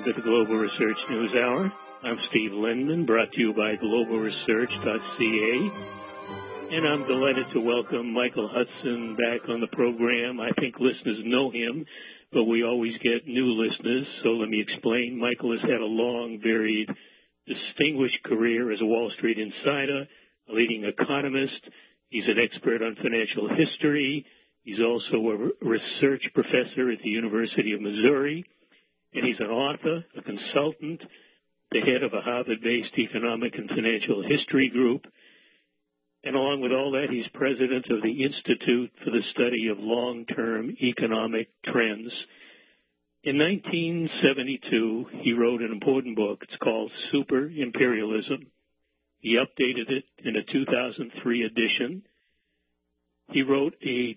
to the Global Research News Hour. I'm Steve Lindman, brought to you by globalresearch.ca. And I'm delighted to welcome Michael Hudson back on the program. I think listeners know him, but we always get new listeners. So let me explain. Michael has had a long, varied, distinguished career as a Wall Street insider, a leading economist. He's an expert on financial history. He's also a research professor at the University of Missouri. And he's an author, a consultant, the head of a Harvard-based economic and financial history group. And along with all that, he's president of the Institute for the Study of Long-Term Economic Trends. In 1972, he wrote an important book. It's called Super Imperialism. He updated it in a 2003 edition. He wrote a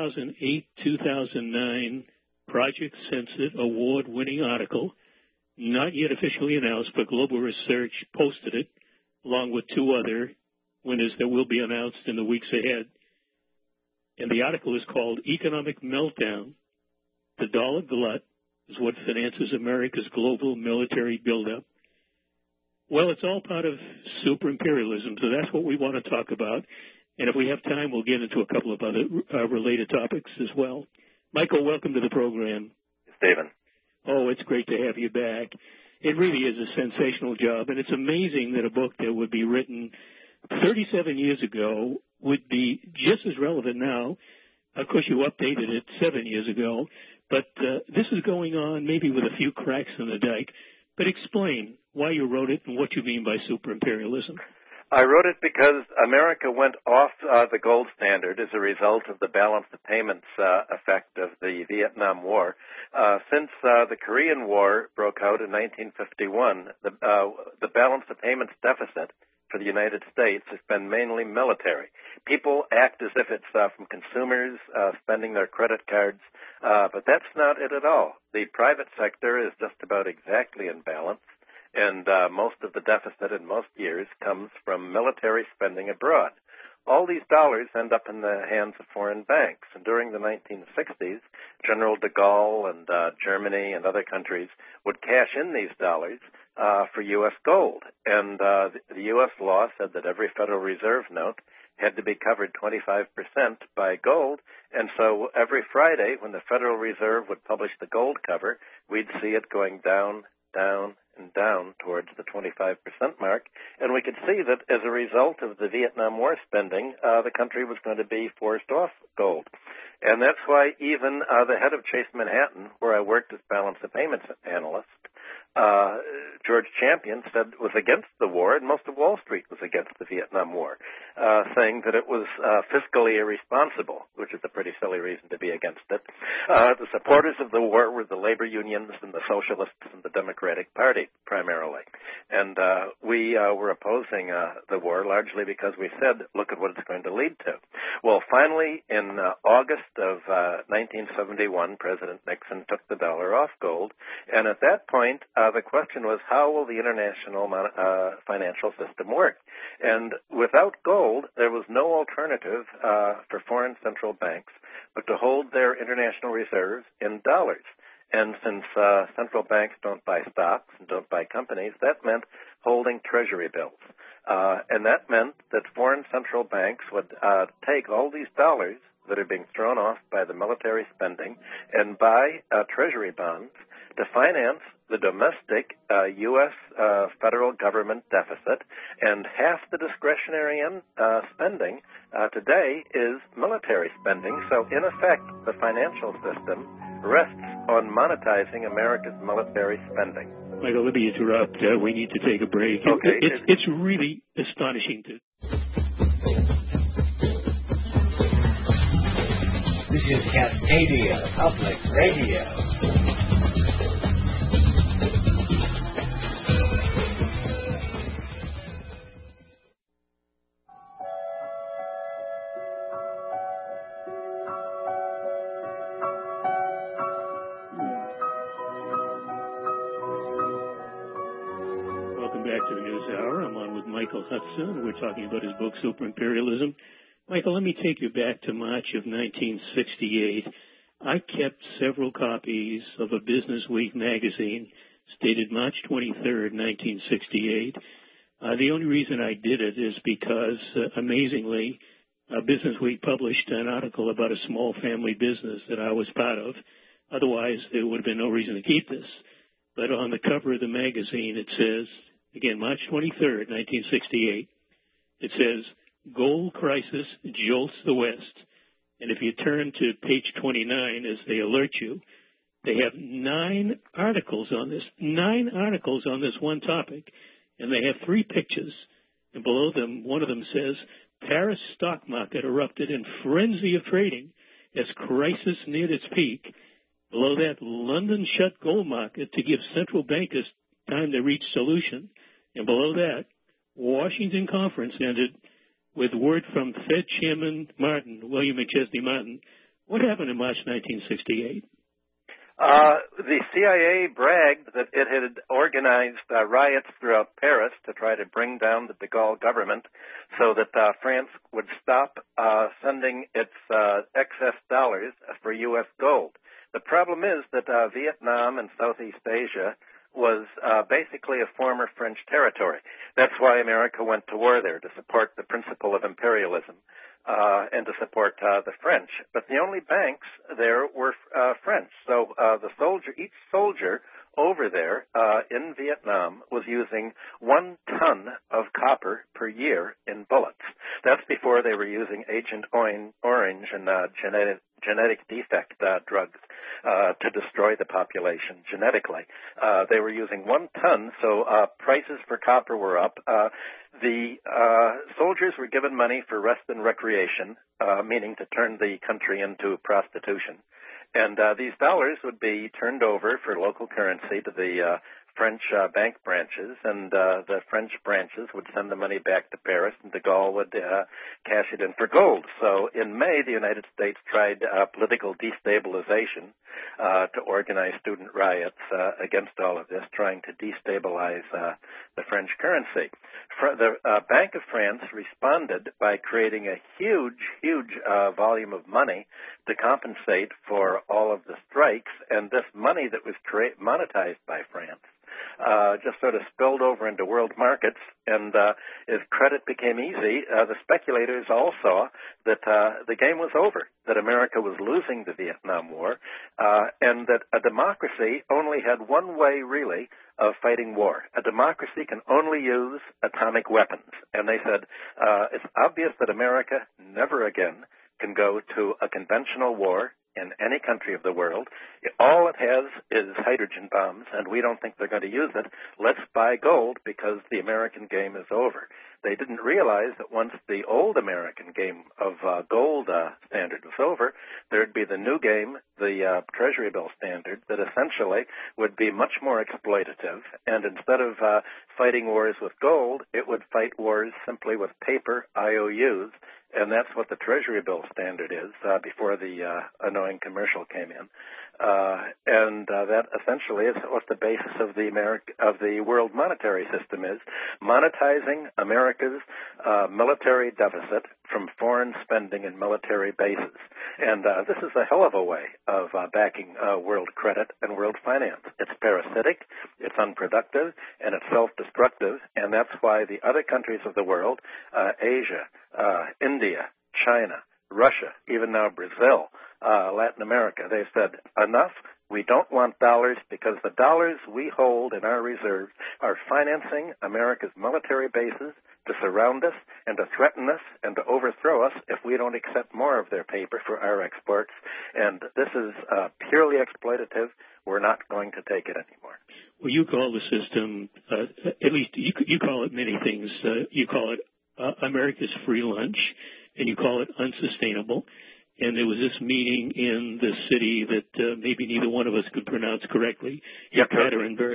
2008-2009 Project Censored award-winning article, not yet officially announced, but Global Research posted it, along with two other winners that will be announced in the weeks ahead. And the article is called Economic Meltdown. The Dollar Glut is what finances America's global military buildup. Well, it's all part of super imperialism, so that's what we want to talk about. And if we have time, we'll get into a couple of other related topics as well. Michael, welcome to the program. Stephen. Oh, it's great to have you back. It really is a sensational job, and it's amazing that a book that would be written 37 years ago would be just as relevant now. Of course, you updated it 7 years ago, but this is going on maybe with a few cracks in the dike. But explain why you wrote it and what you mean by super imperialism. I wrote it because America went off the gold standard as a result of the balance of payments effect of the Vietnam War. Since the Korean War broke out in 1951, the balance of payments deficit for the United States has been mainly military. People act as if it's from consumers spending their credit cards, but that's not it at all. The private sector is just about exactly in balance. And most of the deficit in most years comes from military spending abroad. All these dollars end up in the hands of foreign banks. And during the 1960s, General de Gaulle and Germany and other countries would cash in these dollars for U.S. gold. And the U.S. law said that every Federal Reserve note had to be covered 25% by gold. And so every Friday, when the Federal Reserve would publish the gold cover, we'd see it going down, down, and down towards the 25% mark. And we could see that as a result of the Vietnam War spending, the country was going to be forced off gold. And that's why even the head of Chase Manhattan, where I worked as balance of payments analyst, George Champion, said was against the war, and most of Wall Street was against the Vietnam War, saying that it was fiscally irresponsible, which is a pretty silly reason to be against it. The supporters of the war were the labor unions and the socialists and the Democratic Party, primarily. And we were opposing the war largely because we said, look at what it's going to lead to. Well, finally, in August of 1971, President Nixon took the dollar off gold, and at that point, the question was, how will the international financial system work? And without gold, there was no alternative for foreign central banks but to hold their international reserves in dollars. And since central banks don't buy stocks and don't buy companies, that meant holding treasury bills. And that meant that foreign central banks would take all these dollars that are being thrown off by the military spending and buy treasury bonds to finance the domestic U.S. federal government deficit, and half the discretionary spending today is military spending. So, in effect, the financial system rests on monetizing America's military spending. Michael, let me interrupt. We need to take a break. Okay. It's really astonishing to... This is Cascadia Public Radio. Back to the News Hour. I'm on with Michael Hudson. We're talking about his book, Super Imperialism. Michael, let me take you back to March of 1968. I kept several copies of a Business Week magazine dated March 23rd, 1968. The only reason I did it is because, amazingly, Business Week published an article about a small family business that I was part of. Otherwise, there would have been no reason to keep this. But on the cover of the magazine, it says, again, March 23rd, 1968, it says, Gold Crisis Jolts the West. And if you turn to page 29, as they alert you, they have 9 articles on this one topic, and they have 3 pictures. And below them, one of them says, Paris stock market erupted in frenzy of trading as crisis neared its peak. Below that, London shut gold market to give central bankers time to reach solution. And below that, Washington conference ended with word from Fed Chairman William McChesney Martin. What happened in March 1968? The CIA bragged that it had organized riots throughout Paris to try to bring down the de Gaulle government so that France would stop sending its excess dollars for U.S. gold. The problem is that Vietnam and Southeast Asia was basically a former French territory. That's why America went to war there, to support the principle of imperialism and to support the French. But the only banks there were French. So each soldier over there in Vietnam was using 1 ton of copper per year in bullets. That's before they were using Agent Orange and genetic defect drugs to destroy the population genetically. They were using 1 ton, so prices for copper were up. The soldiers were given money for rest and recreation, meaning to turn the country into prostitution. And these dollars would be turned over for local currency to the French bank branches, and the French branches would send the money back to Paris, and de Gaulle would cash it in for gold. So in May, the United States tried political destabilization to organize student riots against all of this, trying to destabilize the French currency. The Bank of France responded by creating a huge volume of money to compensate for all of the strikes, and this money that was monetized by France just sort of spilled over into world markets, and as credit became easy, the speculators all saw that the game was over, that America was losing the Vietnam War, and that a democracy only had one way, really, of fighting war. A democracy can only use atomic weapons. And they said, it's obvious that America never again can go to a conventional war in any country of the world. All it has is hydrogen bombs, and we don't think they're going to use it. Let's buy gold because the American game is over. They didn't realize that once the old American game of gold standard was over, there'd be the new game, the Treasury bill standard, that essentially would be much more exploitative. And instead of fighting wars with gold, it would fight wars simply with paper IOUs. And that's what the Treasury bill standard is before the annoying commercial came in. And that essentially is what the basis of the world monetary system is, monetizing America's military deficit from foreign spending and military bases. And this is a hell of a way of backing world credit and world finance. It's parasitic, it's unproductive, and it's self-destructive, and that's why the other countries of the world, Asia, India, China, Russia, even now Brazil, Latin America, they said, enough, we don't want dollars because the dollars we hold in our reserves are financing America's military bases to surround us and to threaten us and to overthrow us if we don't accept more of their paper for our exports. And this is purely exploitative. We're not going to take it anymore. Well, you call the system, at least you call it many things. You call it America's free lunch, and you call it unsustainable. And there was this meeting in the city that maybe neither one of us could pronounce correctly. Yekaterinburg.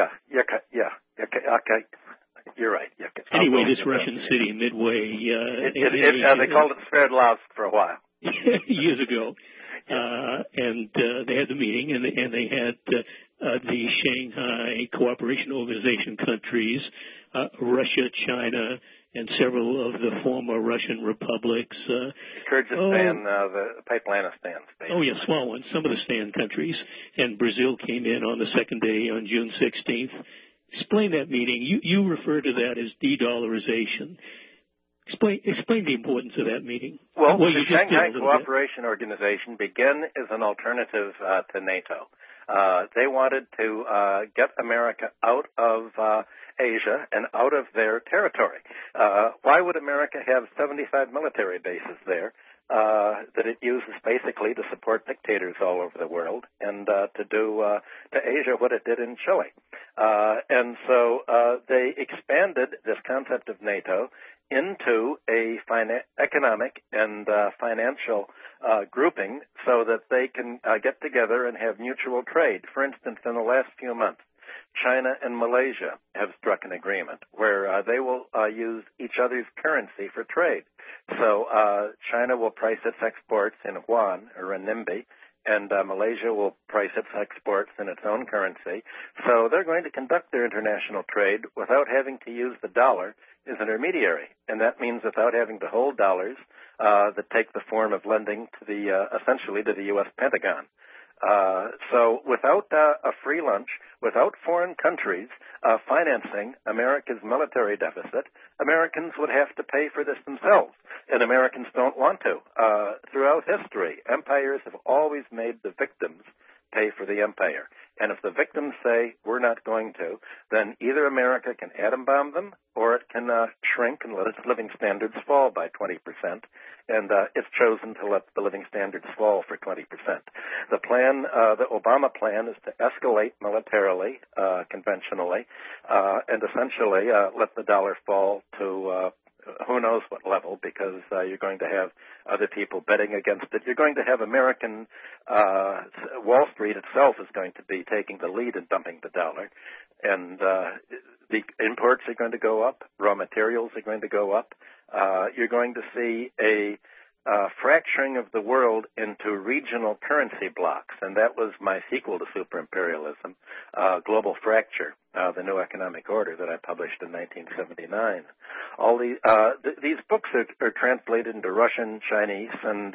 You're right. Anyway, this Russian city, Midway. They called it Sverdlovsk for a while. Years ago. And they had the meeting, and they had the Shanghai Cooperation Organization countries, Russia, China, and several of the former Russian republics. Kyrgyzstan, the Pipelanistan states. Oh, yeah, small ones, some of the Stan countries. And Brazil came in on the second day on June 16th. Explain that meeting. You refer to that as de-dollarization. Explain the importance of that meeting. Well, the Shanghai Cooperation Organization began as an alternative to NATO. They wanted to get America out of Asia and out of their territory. Why would America have 75 military bases there that it uses basically to support dictators all over the world and to do to Asia what it did in Chile? And so they expanded this concept of NATO into a economic and financial grouping so that they can get together and have mutual trade. For instance, in the last few months, China and Malaysia have struck an agreement where they will use each other's currency for trade. So China will price its exports in yuan or renminbi, and Malaysia will price its exports in its own currency. So they're going to conduct their international trade without having to use the dollar as an intermediary, and that means without having to hold dollars that take the form of lending to the essentially to the U.S. Pentagon. So without a free lunch, without foreign countries financing America's military deficit, Americans would have to pay for this themselves, and Americans don't want to. Throughout history, empires have always made the victims pay for the empire. And if the victims say, we're not going to, then either America can atom bomb them or it can shrink and let its living standards fall by 20%. And it's chosen to let the living standards fall for 20%. The plan, the Obama plan, is to escalate militarily, conventionally, and essentially let the dollar fall to who knows what level, because you're going to have other people betting against it. You're going to have American Wall Street itself is going to be taking the lead in dumping the dollar, and the imports are going to go up, raw materials are going to go up. You're going to see a fracturing of the world into regional currency blocks, and that was my sequel to Super Imperialism, Global Fracture, the New Economic Order that I published in 1979. All these books are translated into Russian, Chinese, and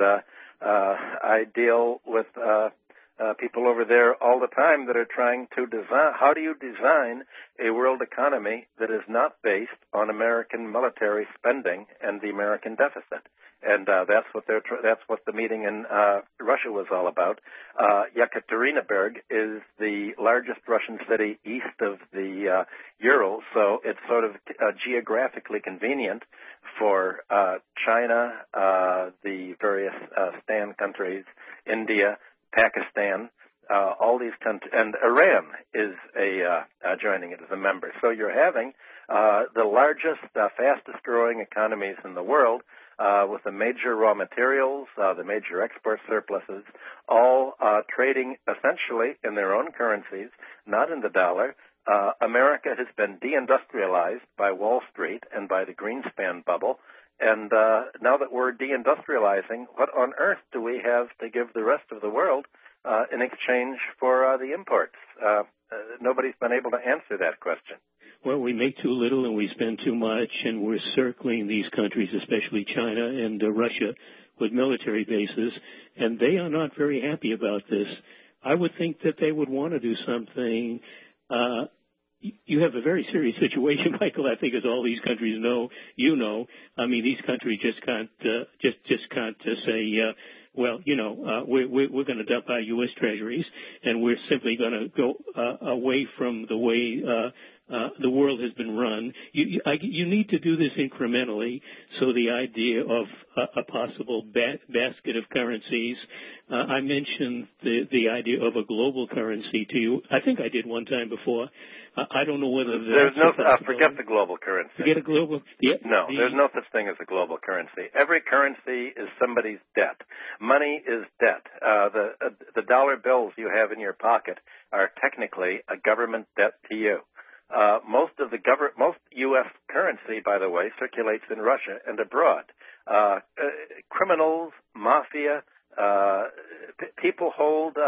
I deal with people over there all the time that are trying to design, how do you design a world economy that is not based on American military spending and the American deficit? And that's what the meeting in Russia was all about. Yekaterinburg is the largest Russian city east of the Urals, so it's sort of geographically convenient for China, the various Stan countries, India, Pakistan, all these countries, and Iran is joining it as a member. So you're having the largest, fastest-growing economies in the world, with the major raw materials, the major export surpluses, all trading essentially in their own currencies, not in the dollar. America has been deindustrialized by Wall Street and by the Greenspan bubble, and now that we're deindustrializing, what on earth do we have to give the rest of the world in exchange for the imports? Nobody's been able to answer that question. Well, we make too little and we spend too much, and we're circling these countries, especially China and Russia, with military bases, and they are not very happy about this. I would think that they would want to do something. You have a very serious situation, Michael. I think, as all these countries know, you know. I mean, these countries just can't say, well, you know, we're going to dump our U.S. treasuries, and we're simply going to go away from the way the world has been run. You need to do this incrementally. So the idea of a possible basket of currencies. I mentioned the idea of a global currency to you. I think I did one time before. I don't know whether there's no forget the global currency. Forget a global. Yeah, there's no such thing as a global currency. Every currency is somebody's debt. Money is debt. The dollar bills you have in your pocket are technically a government debt to you. Most U.S. currency, by the way, circulates in Russia and abroad. Criminals, mafia, people hold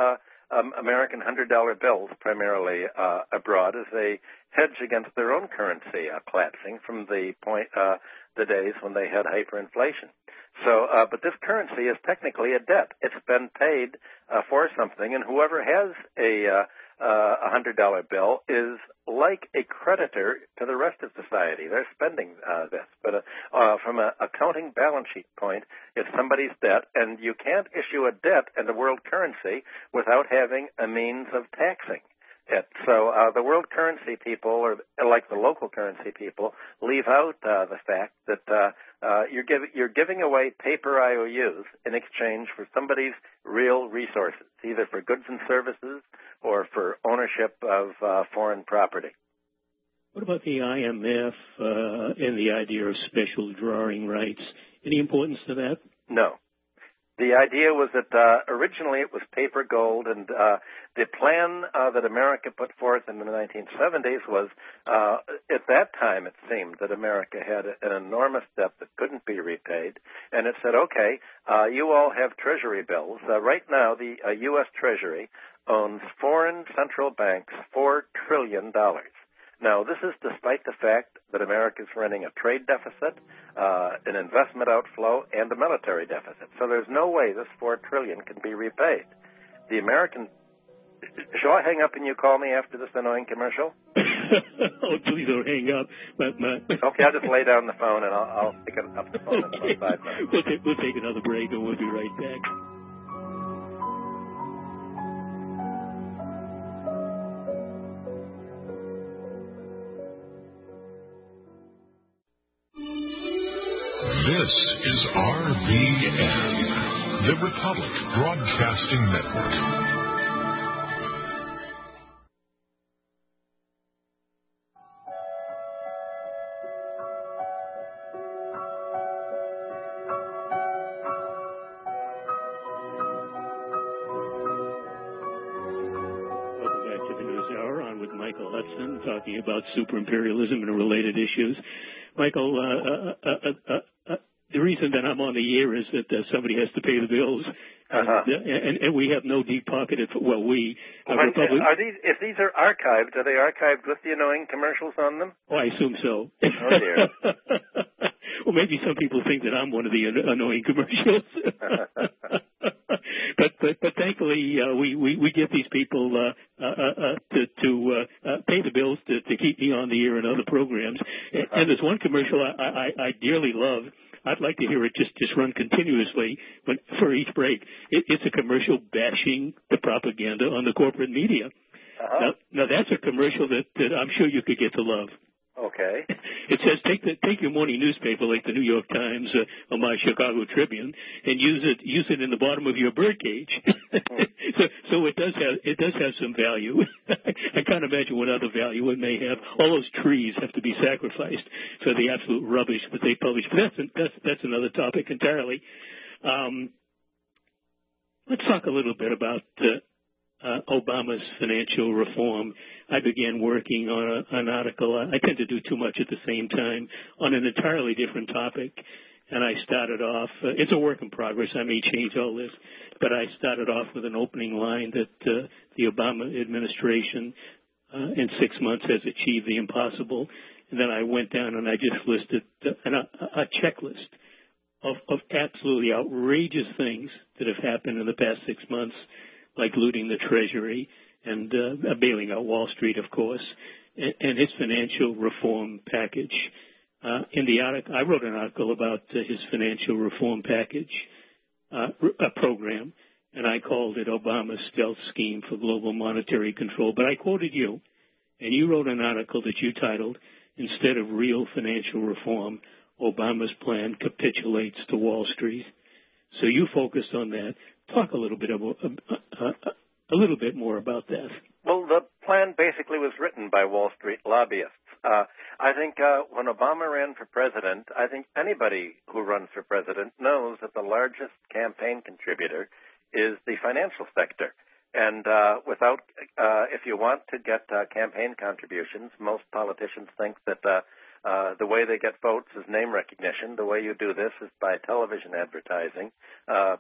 American $100 bills, primarily abroad, as a hedge against their own currency collapsing from the days when they had hyperinflation. So, but this currency is technically a debt. It's been paid for something, and whoever has a $100 bill is like a creditor to the rest of society. They're spending this. But from an accounting balance sheet point, it's somebody's debt, and you can't issue a debt in the world currency without having a means of taxing it. So the world currency people, or like the local currency people, leave out the fact that you're giving away paper IOUs in exchange for somebody's real resources, either for goods and services or for ownership of foreign property. What about the IMF and the idea of special drawing rights? Any importance to that? No. The idea was that originally it was paper gold, and the plan that America put forth in the 1970s was, at that time it seemed that America had an enormous debt that couldn't be repaid, and it said, okay, you all have treasury bills. Right now the U.S. Treasury owns foreign central banks $4 trillion. Now, this is despite the fact that America is running a trade deficit, an investment outflow, and a military deficit. So there's no way this $4 trillion can be repaid. The American... Shall I hang up and you call me after this annoying commercial? Oh, please don't hang up. Okay, I'll just lay down the phone and I'll pick up the phone in about 5 minutes. We'll take another break and we'll be right back. This is RBN, the Republic Broadcasting Network. Welcome back to the News Hour, on with Michael Hudson, talking about superimperialism and related issues. Michael, the reason that I'm on the air is that somebody has to pay the bills, and we have no deep-pocketed. Well, we. Are these? If these are archived, are they archived with the annoying commercials on them? Oh, I assume so. Oh dear. Well, maybe some people think that I'm one of the annoying commercials. But thankfully, we get these people to pay the bills to keep me on the air and other programs. And there's one commercial I dearly love. I'd like to hear it just run continuously for each break. It's a commercial bashing the propaganda on the corporate media. Now that's a commercial that I'm sure you could get to love. Okay. It says take your morning newspaper like the New York Times or my Chicago Tribune and use it in the bottom of your birdcage. So it does have some value. I can't imagine what other value it may have. All those trees have to be sacrificed for the absolute rubbish that they publish. But that's another topic entirely. Let's talk a little bit about Obama's financial reform. I began working on an article. I tend to do too much at the same time on an entirely different topic. And I started off, it's a work in progress. I may change all this, but I started off with an opening line that the Obama administration in 6 months has achieved the impossible. And then I went down and I just listed a checklist of absolutely outrageous things that have happened in the past 6 months, like looting the Treasury and bailing out Wall Street, of course, and his financial reform package. In the article, I wrote an article about his financial reform package program, and I called it Obama's stealth scheme for global monetary control. But I quoted you, and you wrote an article that you titled, "Instead of Real Financial Reform, Obama's Plan Capitulates to Wall Street." So you focused on that. Talk a little bit about a little bit more about that. Well, the plan basically was written by Wall Street lobbyists. I think when Obama ran for president, I think anybody who runs for president knows that the largest campaign contributor is the financial sector. And if you want to get campaign contributions, most politicians think that the way they get votes is name recognition. The way you do this is by television advertising.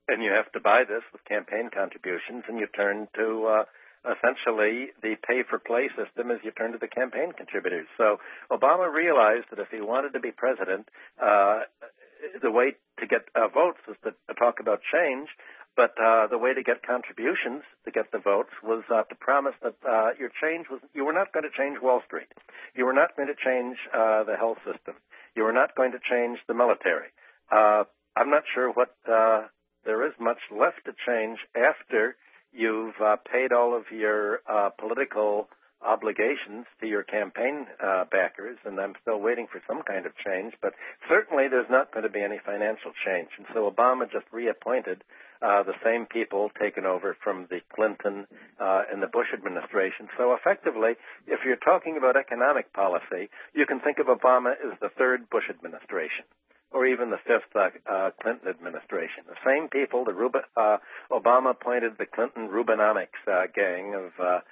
and you have to buy this with campaign contributions, and you turn to essentially the pay-for-play system as you turn to the campaign contributors. So Obama realized that if he wanted to be president, the way to get votes was to talk about change, but the way to get contributions to get the votes was to promise that your change was, you were not going to change Wall Street. You were not going to change the health system. You were not going to change the military. I'm not sure what there is much left to change after you've paid all of your political obligations to your campaign backers, and I'm still waiting for some kind of change, but certainly there's not going to be any financial change. And so Obama just reappointed the same people taken over from the Clinton and the Bush administration. So effectively, if you're talking about economic policy, you can think of Obama as the third Bush administration, or even the fifth Clinton administration. The same people, Obama appointed the Clinton Rubinomics gang of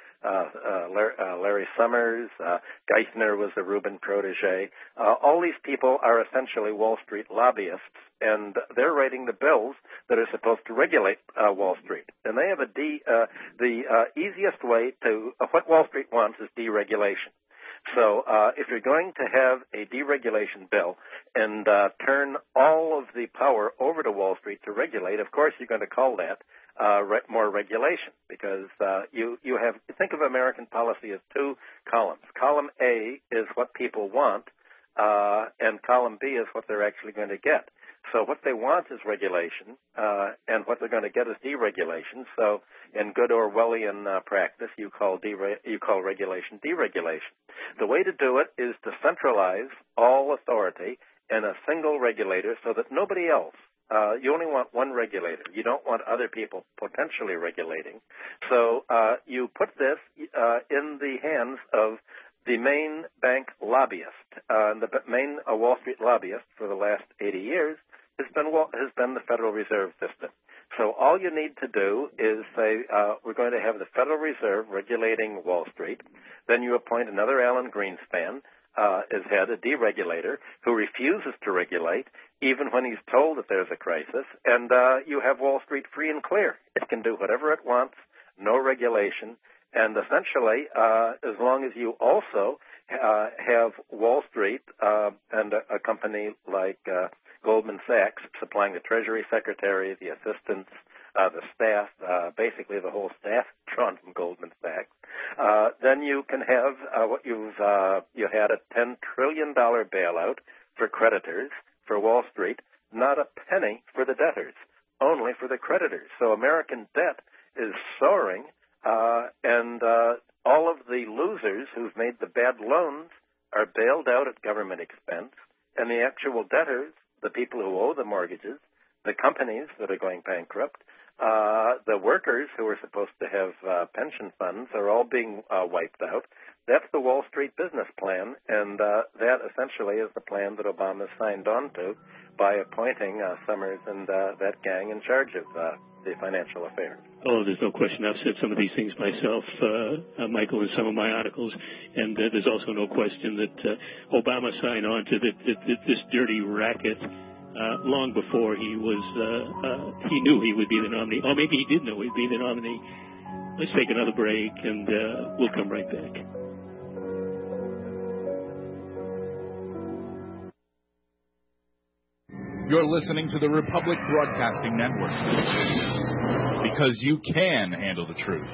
Larry Summers, Geithner was a Rubin protege. All these people are essentially Wall Street lobbyists, and they're writing the bills that are supposed to regulate Wall Street. And they have the easiest way to, what Wall Street wants is deregulation. So if you're going to have a deregulation bill and turn all of the power over to Wall Street to regulate, of course you're going to call that more regulation, because you think of American policy as two columns. Column A is what people want, and column B is what they're actually going to get. So what they want is regulation, and what they're going to get is deregulation. So in good Orwellian practice, you call regulation deregulation. The way to do it is to centralize all authority in a single regulator so that nobody else, you only want one regulator. You don't want other people potentially regulating. So you put this in the hands of the main bank lobbyist. The main Wall Street lobbyist for the last 80 years has been the Federal Reserve System. So all you need to do is say, we're going to have the Federal Reserve regulating Wall Street. Then you appoint another Alan Greenspan as head, a deregulator, who refuses to regulate even when he's told that there's a crisis. And you have Wall Street free and clear. It can do whatever it wants, no regulation. And essentially, as long as you also have Wall Street and a company like Goldman Sachs supplying the Treasury Secretary, the assistants, the staff, basically the whole staff drawn from Goldman Sachs, then you can have what you had a $10 trillion bailout for creditors for Wall Street, not a penny for the debtors, only for the creditors. So American debt is soaring, and all of the losers who've made the bad loans are bailed out at government expense, and the actual debtors, the people who owe the mortgages, the companies that are going bankrupt, the workers who are supposed to have pension funds are all being wiped out. That's the Wall Street business plan, and that essentially is the plan that Obama signed on to by appointing Summers and that gang in charge of the financial affairs. Oh, there's no question. I've said some of these things myself, Michael, in some of my articles, and there's also no question that Obama signed on to this dirty racket long before he knew he would be the nominee. Or maybe he did know he'd be the nominee. Let's take another break, and we'll come right back. You're listening to the Republic Broadcasting Network, because you can handle the truth.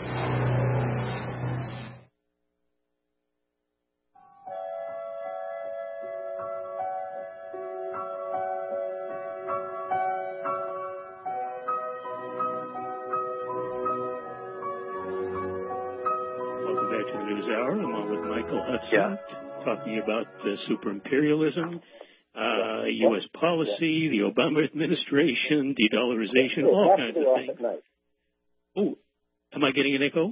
Welcome back to the News Hour. I'm on with Michael Hudson, talking about super-imperialism, U.S. policy, the Obama administration, de-dollarization, all kinds of things. Oh, am I getting an echo?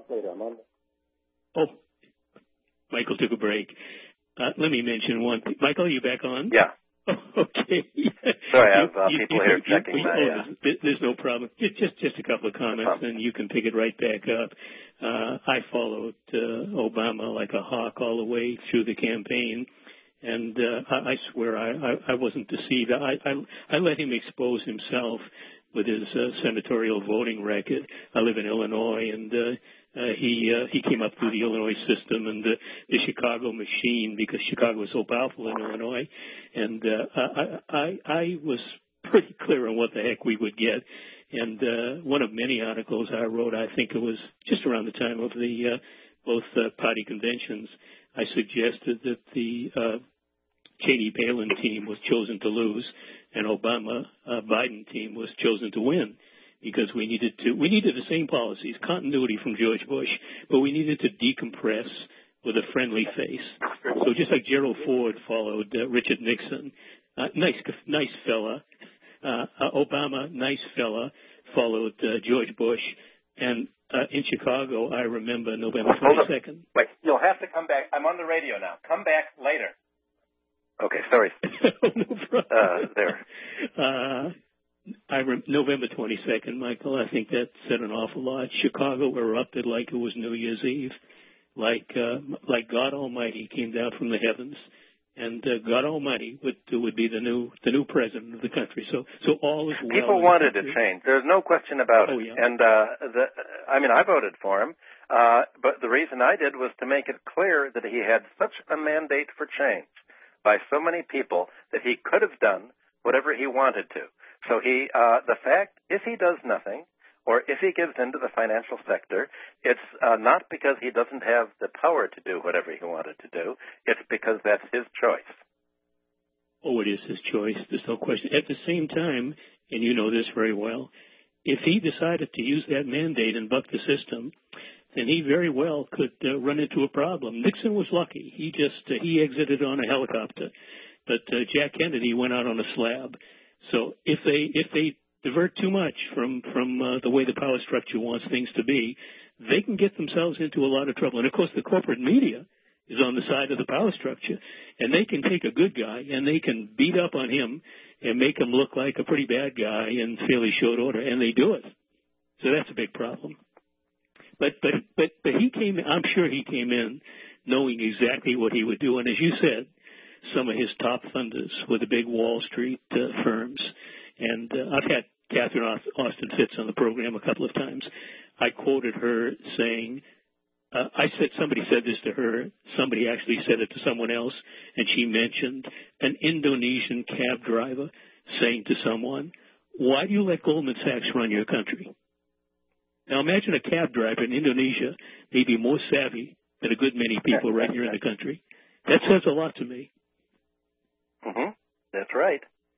Oh, Michael took a break. Let me mention one thing. Michael, are you back on? Yeah. Oh, okay. Sorry, I have people here checking my... There's no problem. Just a couple of comments, and you can pick it right back up. I followed Obama like a hawk all the way through the campaign. And I swear I wasn't deceived. I let him expose himself with his senatorial voting record. I live in Illinois, and he came up through the Illinois system and the Chicago machine, because Chicago was so powerful in Illinois. And I was pretty clear on what the heck we would get. And one of many articles I wrote, I think it was just around the time of the both party conventions, I suggested that the Cheney-Palin team was chosen to lose, and Obama-Biden team was chosen to win, because we needed the same policies, continuity from George Bush, but we needed to decompress with a friendly face. So just like Gerald Ford followed Richard Nixon, nice fella. Obama, nice fella, followed George Bush, and in Chicago, I remember November 22nd. Wait, you'll have to come back. I'm on the radio now. Come back later. Okay, sorry. No problem. There. November 22nd, Michael, I think that said an awful lot. Chicago erupted like it was New Year's Eve, like God Almighty came down from the heavens, and God Almighty would be the new president of the country. So all is well. People wanted to change. There's no question about it. Yeah. And I voted for him, but the reason I did was to make it clear that he had such a mandate for change by so many people that he could have done whatever he wanted to. So the fact, if he does nothing, or if he gives in to the financial sector, it's not because he doesn't have the power to do whatever he wanted to do. It's because that's his choice. Oh, it is his choice. There's no question. At the same time, and you know this very well, if he decided to use that mandate and buck the system, then he very well could run into a problem. Nixon was lucky. He exited on a helicopter, but Jack Kennedy went out on a slab. So if they divert too much from the way the power structure wants things to be, they can get themselves into a lot of trouble. And of course, the corporate media is on the side of the power structure, and they can take a good guy and they can beat up on him and make him look like a pretty bad guy in fairly short order, and they do it. So that's a big problem. But he came. I'm sure he came in knowing exactly what he would do. And as you said, some of his top funders were the big Wall Street firms. And I've had Catherine Austin Fitts on the program a couple of times. I quoted her saying, somebody said this to her. Somebody actually said it to someone else, and she mentioned an Indonesian cab driver saying to someone, "Why do you let Goldman Sachs run your country?" Now imagine a cab driver in Indonesia may be more savvy than a good many people right here in the country. That says a lot to me. Mm-hmm. That's right.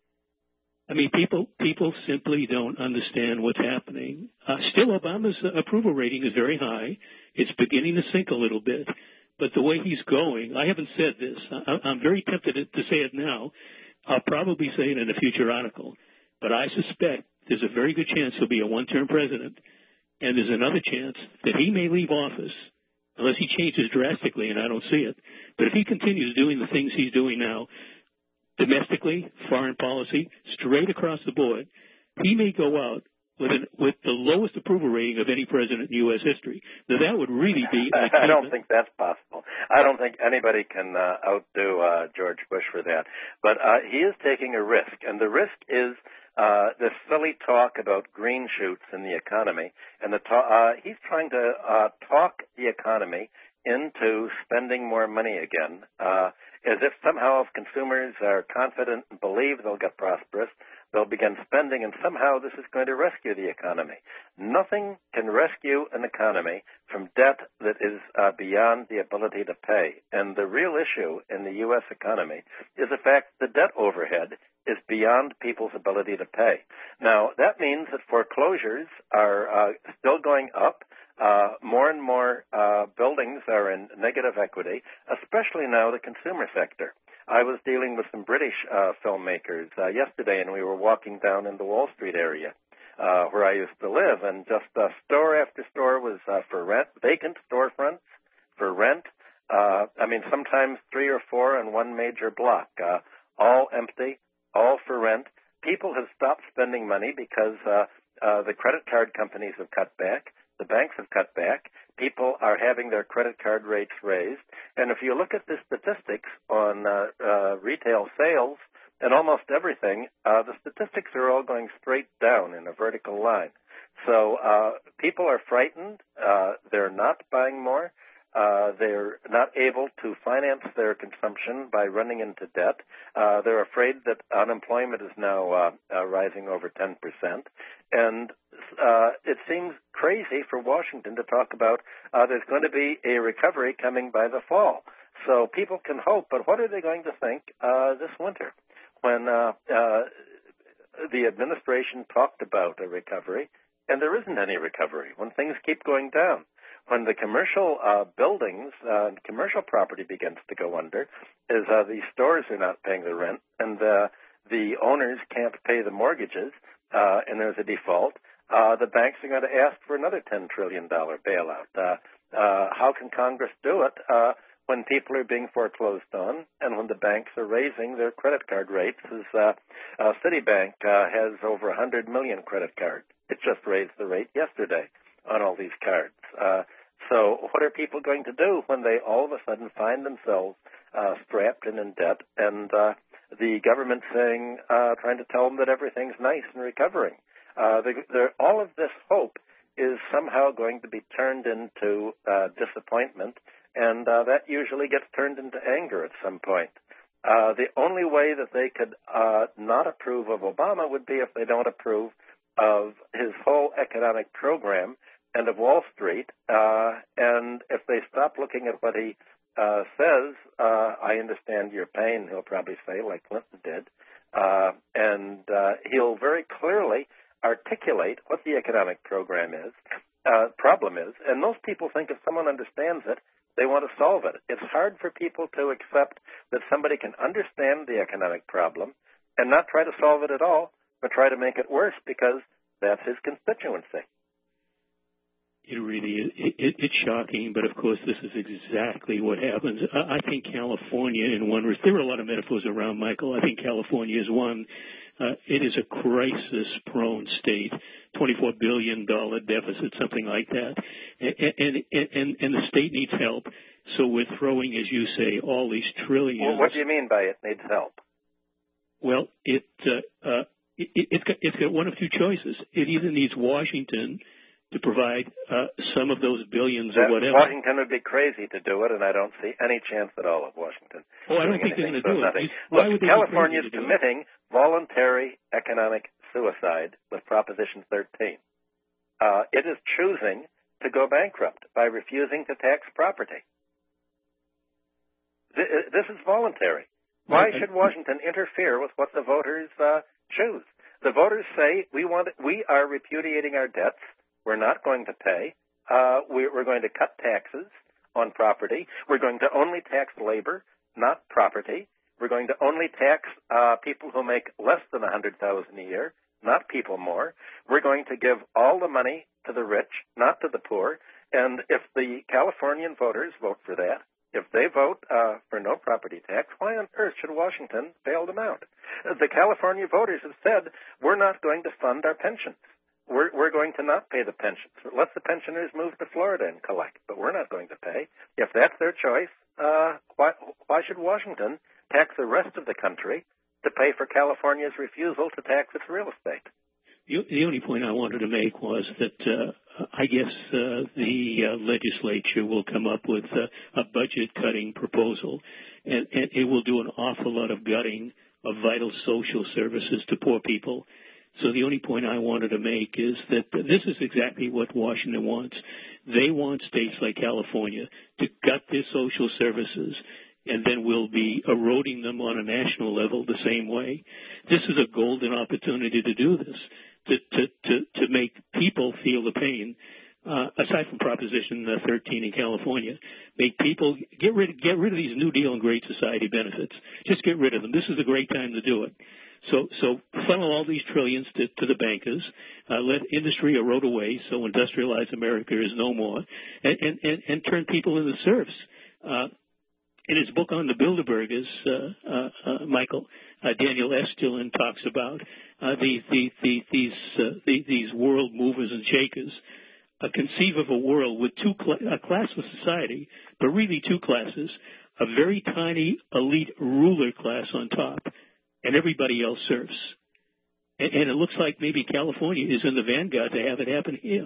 I mean, people simply don't understand what's happening. Still, Obama's approval rating is very high. It's beginning to sink a little bit. But the way he's going, I haven't said this. I'm very tempted to say it now. I'll probably say it in a future article. But I suspect there's a very good chance he'll be a one-term president. And there's another chance that he may leave office unless he changes drastically, and I don't see it. But if he continues doing the things he's doing now, domestically, foreign policy, straight across the board, he may go out with the lowest approval rating of any president in U.S. history. Now, that would really be an achievement. I don't think that's possible. I don't think anybody can outdo George Bush for that. But he is taking a risk, and the risk is this silly talk about green shoots in the economy. And he's trying to talk the economy into spending more money again, as if somehow if consumers are confident and believe they'll get prosperous, they'll begin spending, and somehow this is going to rescue the economy. Nothing can rescue an economy from debt that is beyond the ability to pay. And the real issue in the U.S. economy is the fact the debt overhead is beyond people's ability to pay. Now, that means that foreclosures are still going up. More and more buildings are in negative equity, especially now the consumer sector. I was dealing with some British filmmakers yesterday, and we were walking down in the Wall Street area where I used to live, and just store after store was for rent, vacant storefronts for rent. Sometimes 3 or 4 in one major block, all empty, all for rent. People have stopped spending money because the credit card companies have cut back. The banks have cut back. People are having their credit card rates raised. And if you look at the statistics on retail sales, and almost everything, the statistics are all going straight down in a vertical line. So people are frightened. They're not buying more. They're not able to finance their consumption by running into debt. They're afraid that unemployment is now rising over 10%. And it seems crazy for Washington to talk about there's going to be a recovery coming by the fall. So people can hope, but what are they going to think this winter when the administration talked about a recovery and there isn't any recovery, when things keep going down? When the commercial buildings, commercial property begins to go under, is the stores are not paying the rent, and the owners can't pay the mortgages, and there's a default, the banks are going to ask for another $10 trillion bailout. How can Congress do it when people are being foreclosed on and when the banks are raising their credit card rates? As Citibank has over 100 million credit cards. It just raised the rate yesterday on all these cards. So what are people going to do when they all of a sudden find themselves strapped and in debt and the government saying, trying to tell them that everything's nice and recovering? All of this hope is somehow going to be turned into disappointment, and that usually gets turned into anger at some point. The only way that they could not approve of Obama would be if they don't approve of his whole economic program and of Wall Street, and if they stop looking at what he says, I understand your pain, he'll probably say, like Clinton did, and he'll very clearly articulate what the economic problem is, and most people think if someone understands it, they want to solve it. It's hard for people to accept that somebody can understand the economic problem and not try to solve it at all, but try to make it worse because that's his constituency. It really is. It's shocking, but of course this is exactly what happens. I think California, in one respect, there are a lot of metaphors around, Michael. I think California is one. It is a crisis-prone state, $24 billion deficit, something like that, and the state needs help. So we're throwing, as you say, all these trillions. Well, what do you mean by it needs help? Well, it's got one of two choices. It either needs Washington to provide some of those billions or whatever. Washington would be crazy to do it, and I don't see any chance at all of Washington. Oh, I don't think they're going to do it. Look, California is committing voluntary economic suicide with Proposition 13. It is choosing to go bankrupt by refusing to tax property. This is voluntary. Why should Washington interfere with what the voters choose? The voters say we are repudiating our debts. We're not going to pay. We're going to cut taxes on property. We're going to only tax labor, not property. We're going to only tax people who make less than $100,000 a year, not people more. We're going to give all the money to the rich, not to the poor. And if the Californian voters vote for that, if they vote for no property tax, why on earth should Washington bail them out? The California voters have said, we're not going to fund our pensions. We're going to not pay the pensions. Let the pensioners move to Florida and collect, but we're not going to pay. If that's their choice, why should Washington tax the rest of the country to pay for California's refusal to tax its real estate? The only point I wanted to make was that I guess the legislature will come up with a budget-cutting proposal, and it will do an awful lot of gutting of vital social services to poor people. So the only point I wanted to make is that this is exactly what Washington wants. They want states like California to gut their social services, and then we'll be eroding them on a national level the same way. This is a golden opportunity to do this, to make people feel the pain. Aside from Proposition 13 in California, make people get rid of these New Deal and Great Society benefits. Just get rid of them. This is a great time to do it. So funnel all these trillions to the bankers, let industry erode away so industrialized America is no more, and turn people into serfs. In his book on the Bilderbergers, Michael, Daniel Estulin talks about these world movers and shakers. Conceive of a world with a classless society, but really two classes, a very tiny elite ruler class on top, and everybody else surfs. And it looks like maybe California is in the vanguard to have it happen here.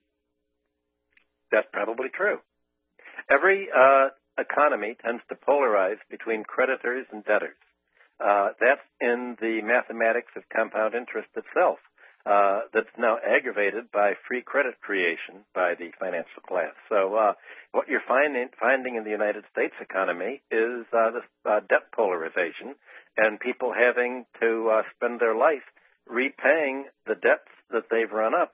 That's probably true. Every economy tends to polarize between creditors and debtors. That's in the mathematics of compound interest itself. That's now aggravated by free credit creation by the financial class. So what you're finding in the United States economy is this debt polarization and people having to spend their life repaying the debts that they've run up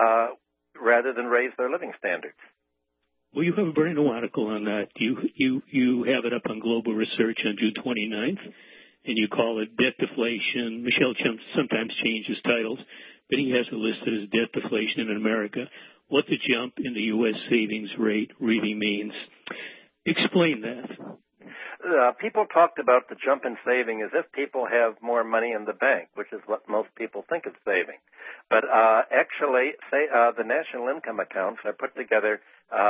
rather than raise their living standards. Well, you have a brand new article on that. You have it up on Global Research on June 29th, and you call it Debt Deflation. Michelle sometimes changes titles, but he has it listed as Debt Deflation in America. What the jump in the U.S. savings rate really means. Explain that. People talked about the jump in saving as if people have more money in the bank, which is what most people think of saving. But actually, the national income accounts are put together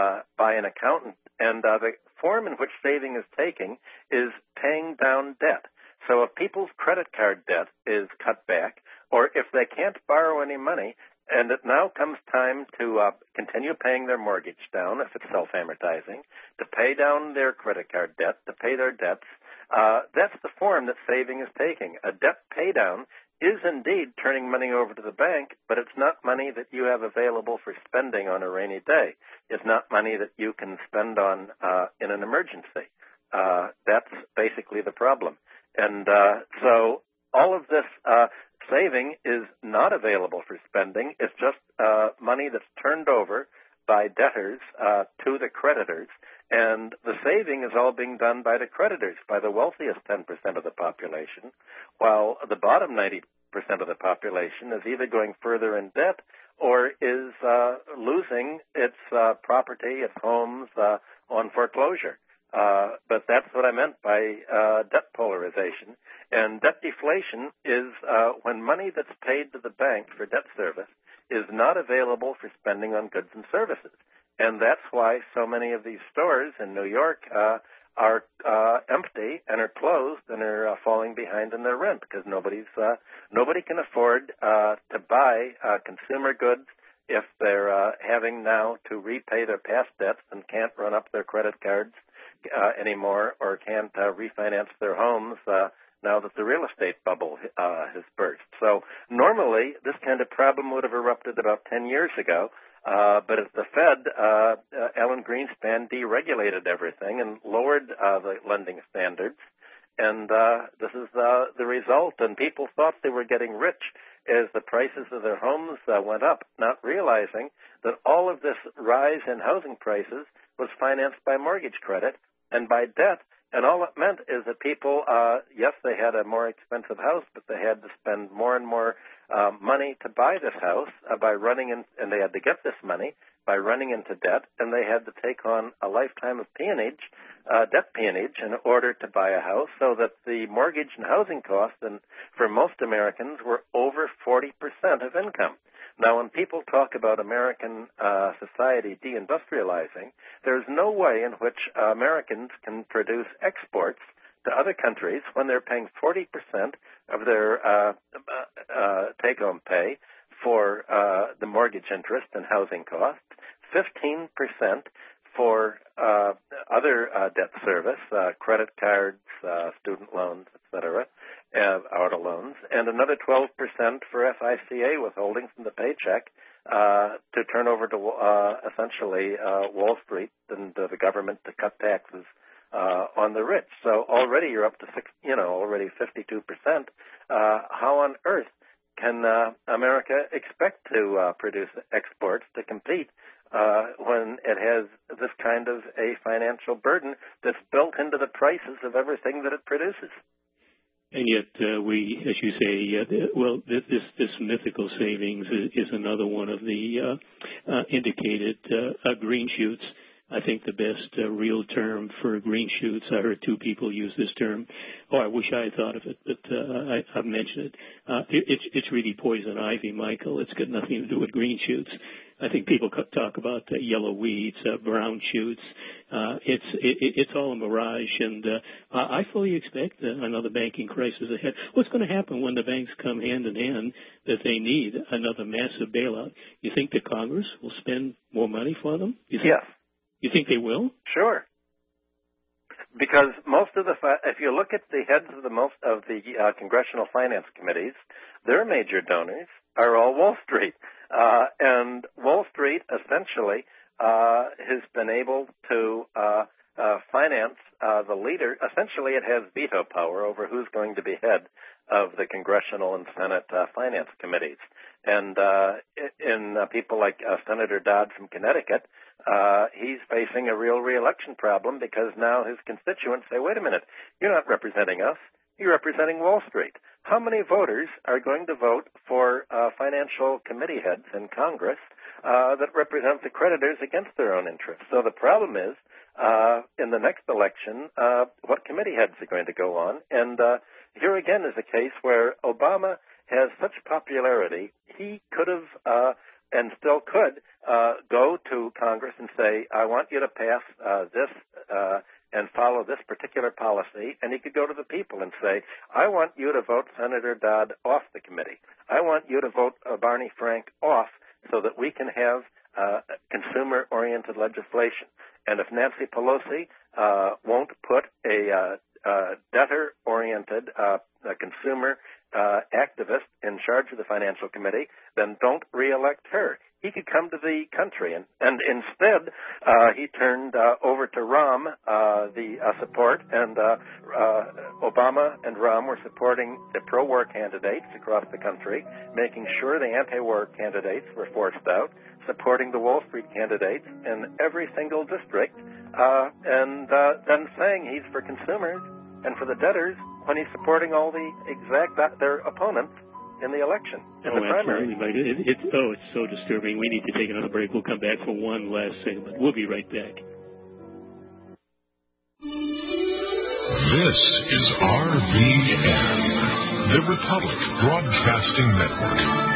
by an accountant, and the form in which saving is taking is paying down debt. So if people's credit card debt is cut back, or if they can't borrow any money, and it now comes time to continue paying their mortgage down, if it's self-amortizing, to pay down their credit card debt, to pay their debts, that's the form that saving is taking. A debt pay down is indeed turning money over to the bank, but it's not money that you have available for spending on a rainy day. It's not money that you can spend on in an emergency. That's basically the problem. And so all of this saving is not available for spending. It's just money that's turned over by debtors to the creditors. And the saving is all being done by the creditors, by the wealthiest 10% of the population, while the bottom 90% of the population is either going further in debt or is losing its property, its homes, on foreclosure. But that's what I meant by debt polarization. And debt deflation is when money that's paid to the bank for debt service is not available for spending on goods and services. And that's why so many of these stores in New York are empty and are closed and are falling behind in their rent because nobody can afford to buy consumer goods if they're having now to repay their past debts and can't run up their credit cards anymore, or can't refinance their homes now that the real estate bubble has burst. So normally this kind of problem would have erupted about 10 years ago, but as the Fed, Alan Greenspan deregulated everything and lowered the lending standards, and this is the result. And people thought they were getting rich as the prices of their homes went up, not realizing that all of this rise in housing prices was financed by mortgage credit and by debt. And all it meant is that people, yes, they had a more expensive house, but they had to spend more and more money to buy this house by running in, and they had to get this money by running into debt, and they had to take on a lifetime of peonage, debt peonage, in order to buy a house, so that the mortgage and housing costs, and for most Americans, were over 40% of income. Now, when people talk about American society deindustrializing, there's no way in which Americans can produce exports to other countries when they're paying 40% of their take-home pay for the mortgage interest and housing costs, 15% for other debt service, credit cards, student loans, etc., auto loans, and another 12% for FICA withholding from the paycheck to turn over to essentially Wall Street and the government to cut taxes on the rich. So already you're up to already 52%. How on earth can America expect to produce exports to compete when it has this kind of a financial burden that's built into the prices of everything that it produces? And yet we, as you say, this mythical savings is another one of the indicated green shoots. I think the best real term for green shoots, I heard two people use this term. I wish I had thought of it, but I've mentioned it. It's really poison ivy, Michael. It's got nothing to do with green shoots. I think people talk about yellow weeds, brown shoots. It's all a mirage, and I fully expect another banking crisis ahead. What's going to happen when the banks come hand in hand that they need another massive bailout? You think the Congress will spend more money for them? Yes. You think they will? Sure. Because most of if you look at the heads of the congressional finance committees, their major donors are all Wall Street, and Wall Street essentially has been able to finance the leader. Essentially, it has veto power over who's going to be head of the congressional and Senate finance committees. And in people like Senator Dodd from Connecticut, he's facing a real re-election problem because now his constituents say, wait a minute, you're not representing us. You're representing Wall Street. How many voters are going to vote for financial committee heads in Congress that represent the creditors against their own interests? So the problem is, in the next election, what committee heads are going to go on? And here again is a case where Obama has such popularity, he could have and still could go to Congress and say, I want you to pass this and follow this particular policy, and he could go to the people and say, I want you to vote Senator Dodd off the committee. I want you to vote Barney Frank off so that we can have consumer-oriented legislation. And if Nancy Pelosi won't put a debtor-oriented consumer activist in charge of the Financial Committee, then don't reelect her. He could come to the country, and instead he turned over to Rahm the support, and Obama and Rahm were supporting the pro-war candidates across the country, making sure the anti-war candidates were forced out, supporting the Wall Street candidates in every single district, and then saying he's for consumers and for the debtors when he's supporting all their opponents in the election, in the primary. Absolutely, Mike. It's so disturbing. We need to take another break. We'll come back for one last segment. We'll be right back. This is RBN, the Republic Broadcasting Network.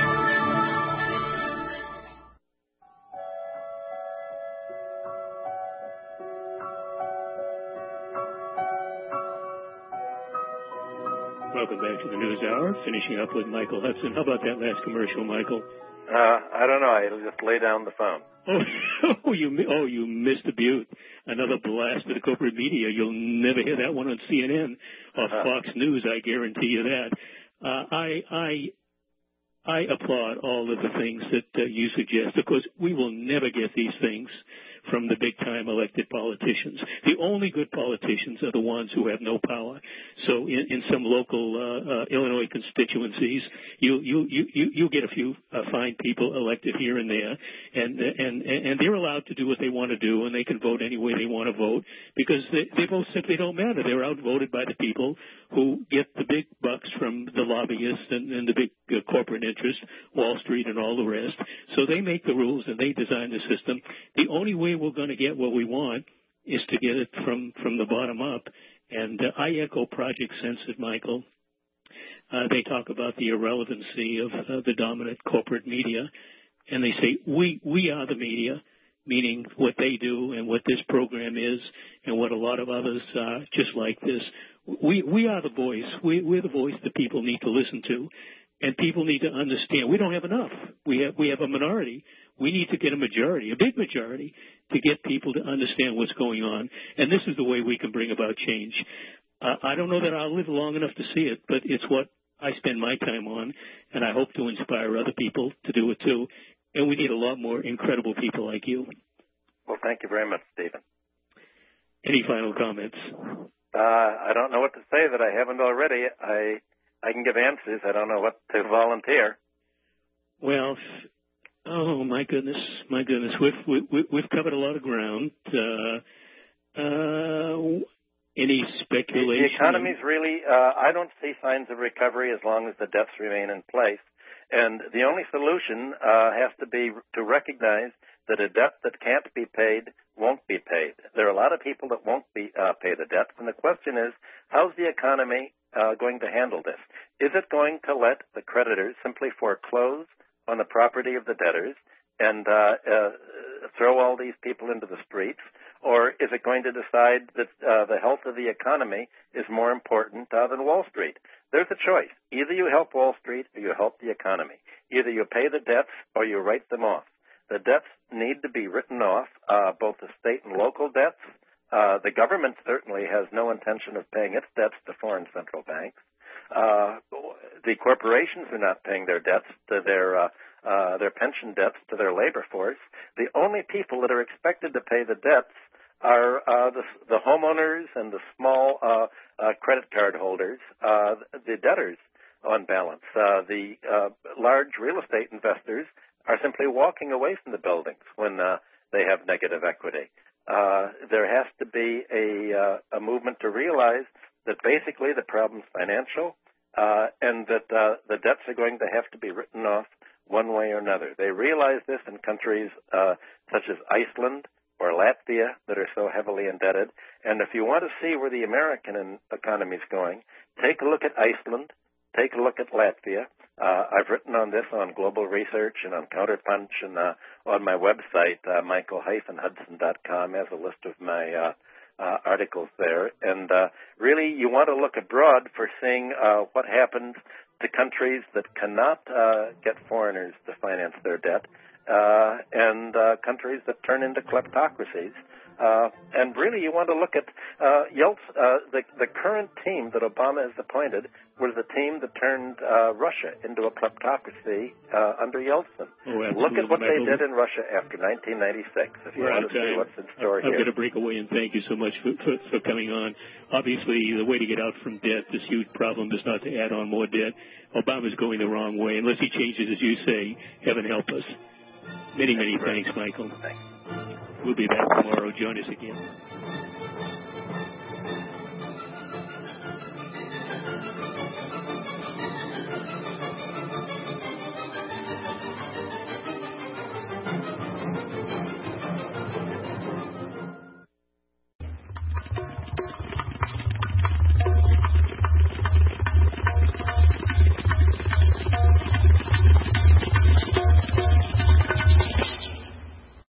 Welcome back to the News Hour. Finishing up with Michael Hudson. How about that last commercial, Michael? I don't know. I'll just lay down the phone. You missed the beaut. Another blast of the corporate media. You'll never hear that one on CNN or Fox News. I guarantee you that. I applaud all of the things that you suggest. Of course, we will never get these things from the big-time elected politicians. The only good politicians are the ones who have no power. So in some local Illinois constituencies, you get a few fine people elected here and there, and they're allowed to do what they want to do, and they can vote any way they want to vote because they vote simply don't matter. They're outvoted by the people who get the big bucks from the lobbyists and the big corporate interests, Wall Street and all the rest. So they make the rules and they design the system. The only way we're going to get what we want is to get it from the bottom up. And I echo Project Censored, Michael. They talk about the irrelevancy of the dominant corporate media, and they say, we are the media, meaning what they do and what this program is and what a lot of others just like this. We are the voice. We're the voice that people need to listen to, and people need to understand. We don't have enough. We have a minority. We need to get a majority, a big majority, to get people to understand what's going on. And this is the way we can bring about change. I don't know that I'll live long enough to see it, but it's what I spend my time on, and I hope to inspire other people to do it too. And we need a lot more incredible people like you. Well, thank you very much, Stephen. Any final comments? I don't know what to say that I haven't already. I can give answers. I don't know what to volunteer. Well, oh my goodness, we've covered a lot of ground. Any speculation? The economy's really. I don't see signs of recovery as long as the debts remain in place. And the only solution has to be to recognize that a debt that can't be paid won't be paid. There are a lot of people that won't pay the debt, and the question is, how's the economy going to handle this? Is it going to let the creditors simply foreclose on the property of the debtors and throw all these people into the streets? Or is it going to decide that the health of the economy is more important than Wall Street? There's a choice. Either you help Wall Street or you help the economy. Either you pay the debts or you write them off. The debts need to be written off, both the state and local debts. The government certainly has no intention of paying its debts to foreign central banks. The corporations are not paying their debts to their pension debts to their labor force. The only people that are expected to pay the debts are the homeowners and the small credit card holders, the debtors on balance. The large real estate investors are simply walking away from the buildings when they have negative equity. There has to be a movement to realize that basically the problem's financial and that the debts are going to have to be written off one way or another. They realize this in countries such as Iceland or Latvia that are so heavily indebted. And if you want to see where the American economy is going, take a look at Iceland, take a look at Latvia. I've written on this on Global Research and on Counterpunch and on my website, michael-hudson.com, as a list of my articles there. And really, you want to look abroad for seeing what happens to countries that cannot get foreigners to finance their debt, and countries that turn into kleptocracies. And really, you want to look at the current team that Obama has appointed was the team that turned Russia into a kleptocracy under Yeltsin. Look at what they did in Russia after 1996, if you want to see what's in store here. I'm going to break away, and thank you so much for coming on. Obviously, the way to get out from debt, this huge problem, is not to add on more debt. Obama's going the wrong way. Unless he changes, as you say, heaven help us. Many, many thanks, Michael. Thanks. We'll be back tomorrow. Join us again.